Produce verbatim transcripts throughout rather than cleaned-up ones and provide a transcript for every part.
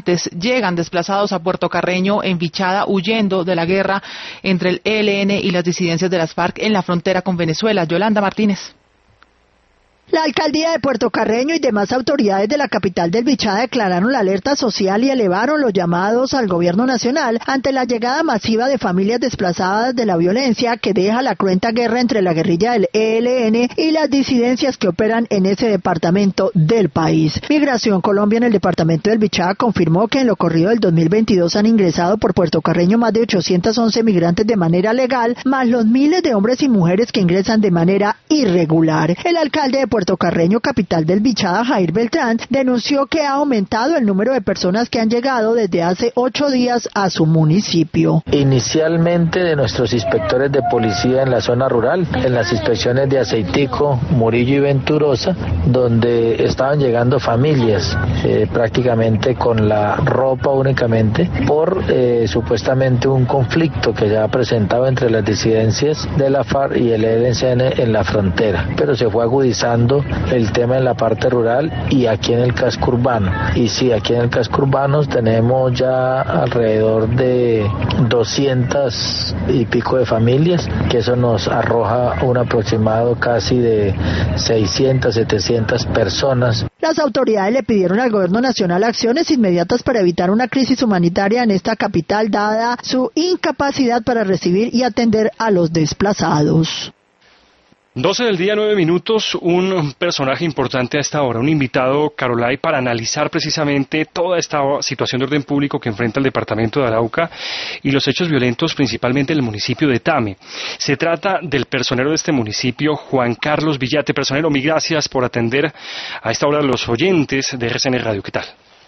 llegan desplazados a Puerto Carreño en Vichada huyendo de la guerra entre el E L N y las disidencias de las FARC en la frontera con Venezuela. Yolanda Martínez. La alcaldía de Puerto Carreño y demás autoridades de la capital del Vichada declararon la alerta social y elevaron los llamados al gobierno nacional ante la llegada masiva de familias desplazadas de la violencia que deja la cruenta guerra entre la guerrilla del E L N y las disidencias que operan en ese departamento del país. Migración Colombia en el departamento del Vichada confirmó que en lo corrido del dos mil veintidós han ingresado por Puerto Carreño más de ochocientos once migrantes de manera legal, más los miles de hombres y mujeres que ingresan de manera irregular. El alcalde de Puerto Puerto Carreño, capital del Vichada, Jair Beltrán, denunció que ha aumentado el número de personas que han llegado desde hace ocho días a su municipio. Inicialmente de nuestros inspectores de policía en la zona rural, en las inspecciones de Aceitico, Murillo y Venturosa, donde estaban llegando familias eh, prácticamente con la ropa únicamente por eh, supuestamente un conflicto que ya ha presentado entre las disidencias de la FARC y el E L N en la frontera, pero se fue agudizando el tema en la parte rural y aquí en el casco urbano. Y sí, aquí en el casco urbano tenemos ya alrededor de doscientas y pico de familias, que eso nos arroja un aproximado casi de seiscientas, setecientas personas. Las autoridades le pidieron al gobierno nacional acciones inmediatas para evitar una crisis humanitaria en esta capital, dada su incapacidad para recibir y atender a los desplazados. doce del día, nueve minutos, un personaje importante a esta hora, un invitado, Carolay, para analizar precisamente toda esta situación de orden público que enfrenta el departamento de Arauca y los hechos violentos principalmente en el municipio de Tame. Se trata del personero de este municipio, Juan Carlos Villate. Personero, mil gracias por atender a esta hora a los oyentes de R C N Radio. ¿Qué tal?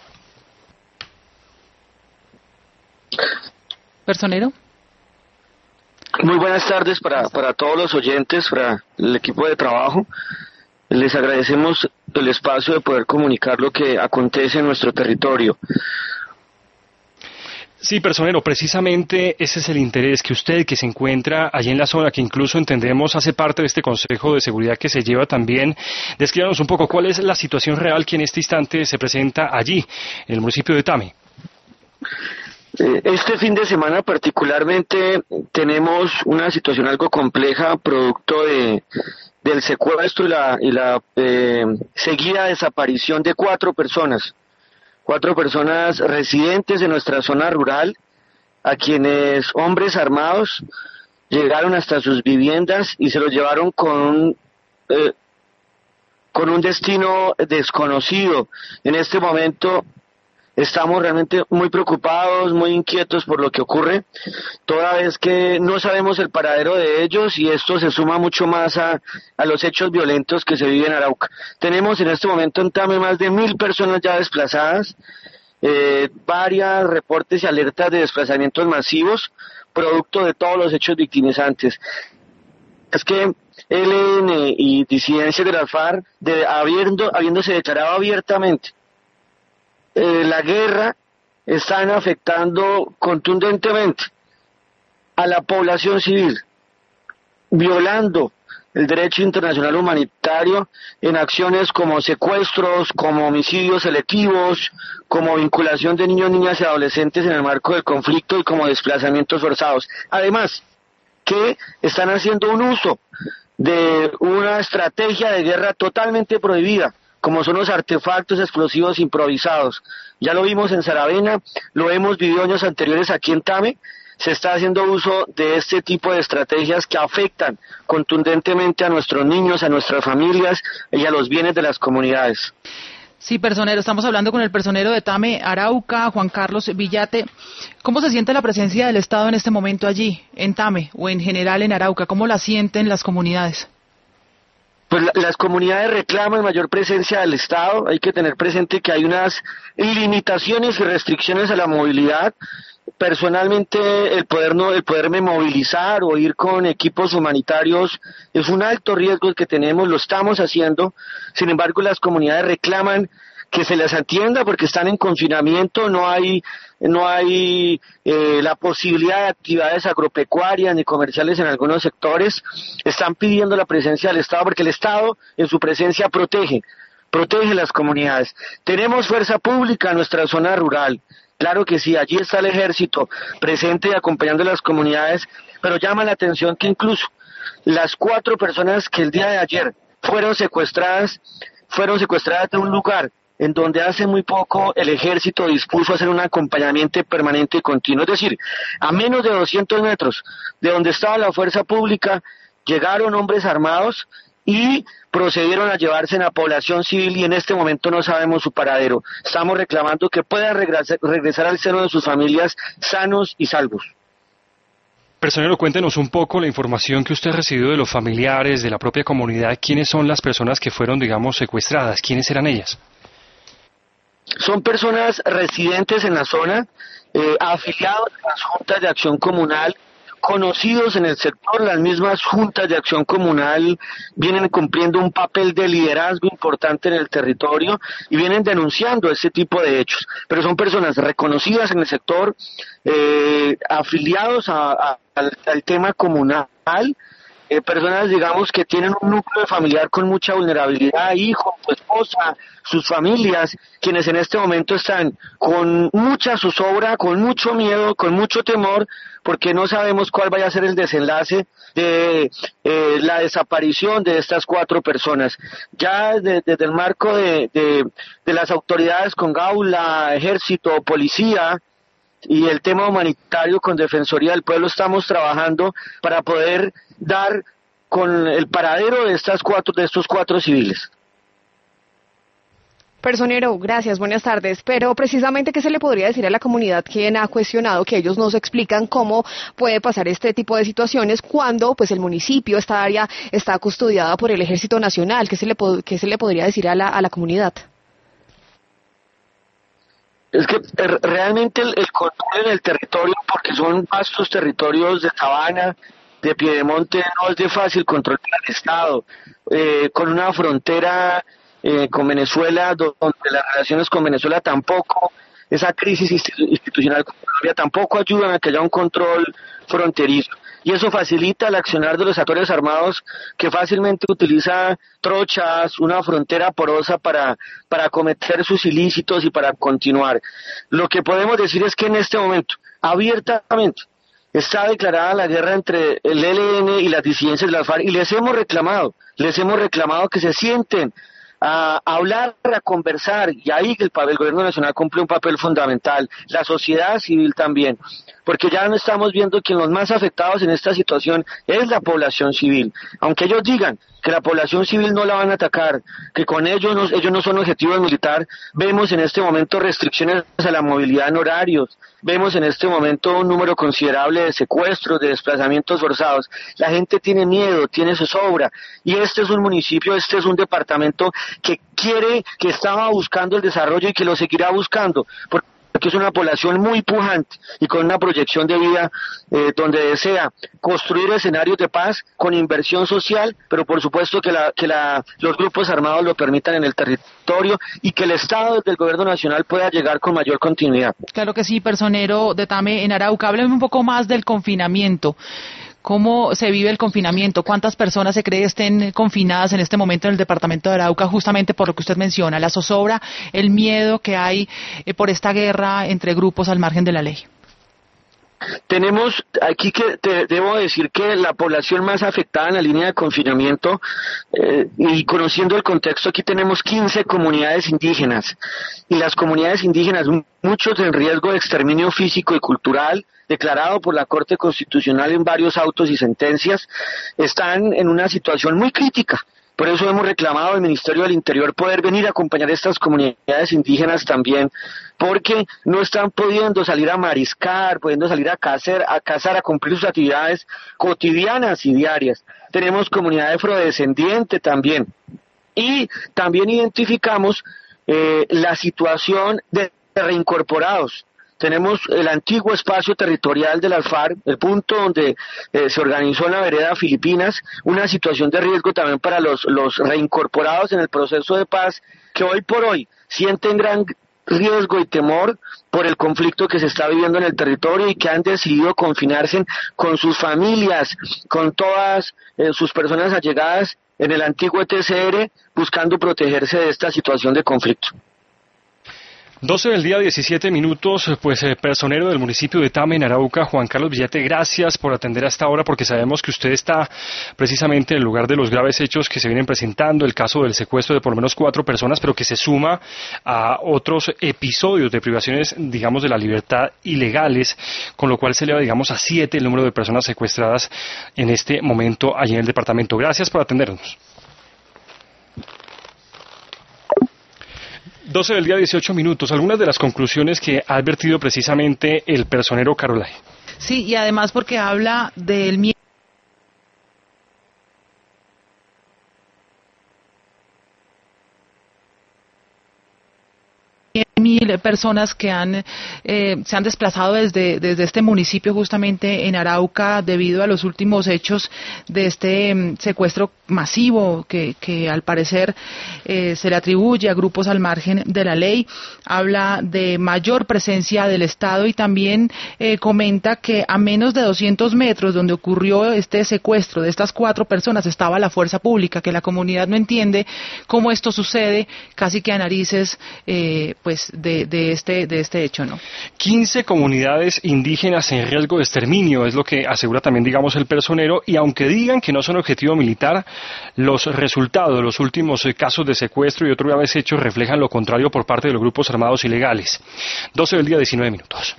Personero. Muy buenas tardes para, para todos los oyentes, para el equipo de trabajo. Les agradecemos el espacio de poder comunicar lo que acontece en nuestro territorio. Sí, personero, precisamente ese es el interés, que usted que se encuentra allí en la zona, que incluso entendemos hace parte de este Consejo de Seguridad que se lleva también, descríbanos un poco cuál es la situación real que en este instante se presenta allí, en el municipio de Tame. Este fin de semana particularmente tenemos una situación algo compleja, producto de del secuestro y la, y la eh, seguida desaparición de cuatro personas, cuatro personas residentes de nuestra zona rural, a quienes hombres armados llegaron hasta sus viviendas y se los llevaron con eh, con un destino desconocido. En este momento estamos realmente muy preocupados, muy inquietos por lo que ocurre, toda vez que no sabemos el paradero de ellos, y esto se suma mucho más a, a los hechos violentos que se viven en Arauca. Tenemos en este momento en Tame más de mil personas ya desplazadas, eh, varios reportes y alertas de desplazamientos masivos, producto de todos los hechos victimizantes. Es que E L N y disidencias de la FARC, de, habiendo, habiéndose declarado abiertamente Eh, la guerra, están afectando contundentemente a la población civil, violando el derecho internacional humanitario en acciones como secuestros, como homicidios selectivos, como vinculación de niños, niñas y adolescentes en el marco del conflicto y como desplazamientos forzados. Además, que están haciendo un uso de una estrategia de guerra totalmente prohibida, como son los artefactos explosivos improvisados. Ya lo vimos en Saravena, lo hemos vivido años anteriores aquí en Tame. Se está haciendo uso de este tipo de estrategias que afectan contundentemente a nuestros niños, a nuestras familias y a los bienes de las comunidades. Sí, personero, estamos hablando con el personero de Tame, Arauca, Juan Carlos Villate. ¿Cómo se siente la presencia del Estado en este momento allí, en Tame, o en general en Arauca? ¿Cómo la sienten las comunidades? Pues la, las comunidades reclaman mayor presencia del Estado. Hay que tener presente que hay unas limitaciones y restricciones a la movilidad. Personalmente, el poder no, el poderme movilizar o ir con equipos humanitarios es un alto riesgo que tenemos, lo estamos haciendo. Sin embargo, las comunidades reclaman que se les atienda porque están en confinamiento, no hay no hay eh, la posibilidad de actividades agropecuarias ni comerciales en algunos sectores. Están pidiendo la presencia del Estado porque el Estado en su presencia protege, protege las comunidades. Tenemos fuerza pública en nuestra zona rural, claro que sí, allí está el ejército presente y acompañando a las comunidades, pero llama la atención que incluso las cuatro personas que el día de ayer fueron secuestradas, fueron secuestradas de un lugar en donde hace muy poco el ejército dispuso a hacer un acompañamiento permanente y continuo, es decir, a menos de doscientos metros de donde estaba la fuerza pública, llegaron hombres armados y procedieron a llevarse a la población civil y en este momento no sabemos su paradero. Estamos reclamando que puedan regresar, regresar al seno de sus familias sanos y salvos. Personero, cuéntenos un poco la información que usted ha recibido de los familiares, de la propia comunidad. ¿Quiénes son las personas que fueron, digamos, secuestradas? ¿Quiénes eran ellas? Son personas residentes en la zona, eh, afiliados a las juntas de acción comunal, conocidos en el sector. Las mismas juntas de acción comunal vienen cumpliendo un papel de liderazgo importante en el territorio y vienen denunciando este tipo de hechos, pero son personas reconocidas en el sector, eh, afiliados a, a, al, al tema comunal, eh, personas digamos que tienen un núcleo familiar con mucha vulnerabilidad, hijos, su esposa, sus familias, quienes en este momento están con mucha zozobra, con mucho miedo, con mucho temor, porque no sabemos cuál vaya a ser el desenlace de eh, la desaparición de estas cuatro personas. Ya de, desde el marco de, de, de las autoridades con Gaula, Ejército, Policía, y el tema humanitario con Defensoría del Pueblo estamos trabajando para poder dar con el paradero de estas cuatro, de estos cuatro civiles. Personero, gracias, buenas tardes. Pero precisamente, ¿qué se le podría decir a la comunidad quien ha cuestionado que ellos nos explican cómo puede pasar este tipo de situaciones cuando pues el municipio, esta área, está custodiada por el Ejército Nacional? ¿Qué se le, qué se le podría decir a la, a la comunidad? Es que realmente el, el control en el territorio, porque son vastos territorios de sabana, de piedemonte, no es de fácil control para el Estado, eh, con una frontera eh, con Venezuela, donde las relaciones con Venezuela tampoco, esa crisis institucional con Colombia tampoco ayudan a que haya un control fronterizo. Y eso facilita el accionar de los actores armados que fácilmente utilizan trochas, una frontera porosa para, para cometer sus ilícitos y para continuar. Lo que podemos decir es que en este momento, abiertamente, está declarada la guerra entre el E L N y las disidencias de las FARC y les hemos reclamado, les hemos reclamado que se sienten a hablar, a conversar, y ahí el, el gobierno nacional cumple un papel fundamental, la sociedad civil también, porque ya no estamos viendo que los más afectados en esta situación es la población civil, aunque ellos digan que la población civil no la van a atacar, que con ellos no, ellos no son objetivos militar, vemos en este momento restricciones a la movilidad en horarios, vemos en este momento un número considerable de secuestros, de desplazamientos forzados, la gente tiene miedo, tiene zozobra, y este es un municipio, este es un departamento que quiere, que estaba buscando el desarrollo y que lo seguirá buscando, porque que es una población muy pujante y con una proyección de vida eh, donde desea construir escenarios de paz con inversión social, pero por supuesto que, la, que la, los grupos armados lo permitan en el territorio y que el Estado desde el gobierno nacional pueda llegar con mayor continuidad. Claro que sí, personero de Tame en Arauca. Hábleme un poco más del confinamiento. ¿Cómo se vive el confinamiento? ¿Cuántas personas se cree estén confinadas en este momento en el departamento de Arauca justamente por lo que usted menciona, la zozobra, el miedo que hay eh, por esta guerra entre grupos al margen de la ley? Tenemos aquí que te debo decir que la población más afectada en la línea de confinamiento, eh, y conociendo el contexto, aquí tenemos quince comunidades indígenas, y las comunidades indígenas, muchos en riesgo de exterminio físico y cultural, declarado por la Corte Constitucional en varios autos y sentencias, están en una situación muy crítica. Por eso hemos reclamado al Ministerio del Interior poder venir a acompañar a estas comunidades indígenas también, porque no están pudiendo salir a mariscar, pudiendo salir a cazar, a cazar, a cumplir sus actividades cotidianas y diarias. Tenemos comunidad afrodescendiente también. Y también identificamos eh, la situación de reincorporados. Tenemos el antiguo espacio territorial de las FARC, el punto donde eh, se organizó en la vereda Filipinas, una situación de riesgo también para los, los reincorporados en el proceso de paz, que hoy por hoy sienten gran riesgo y temor por el conflicto que se está viviendo en el territorio y que han decidido confinarse con sus familias, con todas eh, sus personas allegadas en el antiguo E T C R, buscando protegerse de esta situación de conflicto. doce del día, diecisiete minutos, pues eh, personero del municipio de Tame, en Arauca, Juan Carlos Villate, gracias por atender hasta ahora, porque sabemos que usted está precisamente en el lugar de los graves hechos que se vienen presentando, el caso del secuestro de por lo menos cuatro personas, pero que se suma a otros episodios de privaciones, digamos, de la libertad ilegales, con lo cual se eleva, digamos, a siete el número de personas secuestradas en este momento allí en el departamento. Gracias por atendernos. doce del día, dieciocho minutos. Algunas de las conclusiones que ha advertido precisamente el personero Carolay. Sí, y además porque habla del miedo. Mil personas que han eh, se han desplazado desde desde este municipio justamente en Arauca debido a los últimos hechos de este um, secuestro masivo que, que al parecer eh, se le atribuye a grupos al margen de la ley. Habla de mayor presencia del Estado y también eh, comenta que a menos de doscientos metros donde ocurrió este secuestro de estas cuatro personas estaba la fuerza pública, que la comunidad no entiende cómo esto sucede casi que a narices eh, pues de, de este de este hecho, ¿no? quince comunidades indígenas en riesgo de exterminio, es lo que asegura también, digamos, el personero, y aunque digan que no son objetivo militar, los resultados de los últimos eh, casos de secuestro y otros graves hechos reflejan lo contrario por parte de los grupos armados ilegales. doce del día, diecinueve minutos.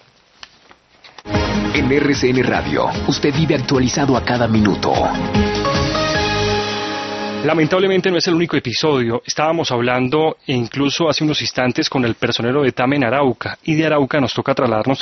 En R C N Radio, usted vive actualizado a cada minuto. Lamentablemente no es el único episodio. Estábamos hablando incluso hace unos instantes con el personero de Tame en Arauca, y de Arauca nos toca trasladarnos